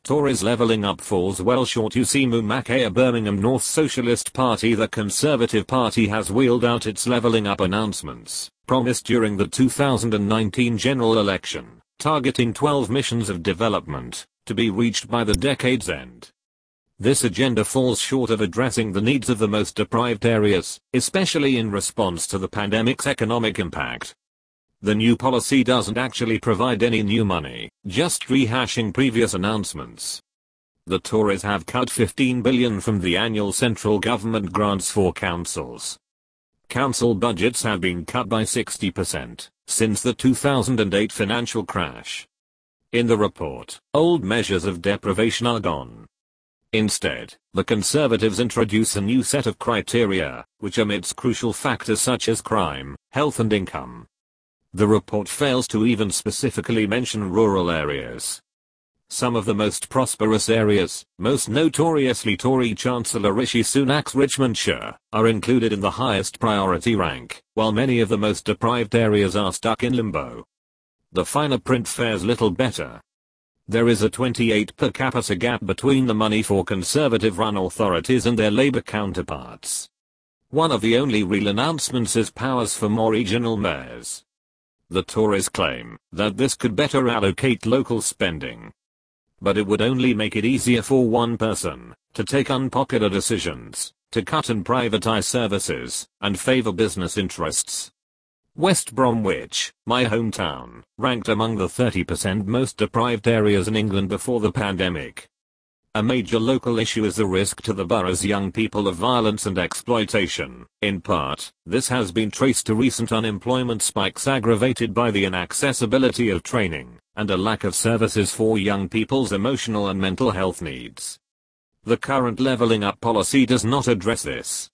Tories levelling up falls well short. Usimu Mackay, a Birmingham North Socialist Party. The Conservative Party has wheeled out its levelling up announcements, promised during the 2019 general election, targeting 12 missions of development, to be reached by the decade's end. This agenda falls short of addressing the needs of the most deprived areas, especially in response to the pandemic's economic impact. The new policy doesn't actually provide any new money, just rehashing previous announcements. The Tories have cut $15 billion from the annual central government grants for councils. Council budgets have been cut by 60% since the 2008 financial crash. In the report, old measures of deprivation are gone. Instead, the Conservatives introduce a new set of criteria, which omits crucial factors such as crime, health and income. The report fails to even specifically mention rural areas. Some of the most prosperous areas, most notoriously Tory Chancellor Rishi Sunak's Richmondshire, are included in the highest priority rank, while many of the most deprived areas are stuck in limbo. The finer print fares little better. There is a 28 per capita gap between the money for Conservative-run authorities and their Labour counterparts. One of the only real announcements is powers for more regional mayors. The Tories claim that this could better allocate local spending. But it would only make it easier for one person to take unpopular decisions, to cut and privatise services, and favour business interests. West Bromwich, my hometown, ranked among the 30% most deprived areas in England before the pandemic. A major local issue is the risk to the borough's young people of violence and exploitation. In part, this has been traced to recent unemployment spikes aggravated by the inaccessibility of training, and a lack of services for young people's emotional and mental health needs. The current levelling up policy does not address this.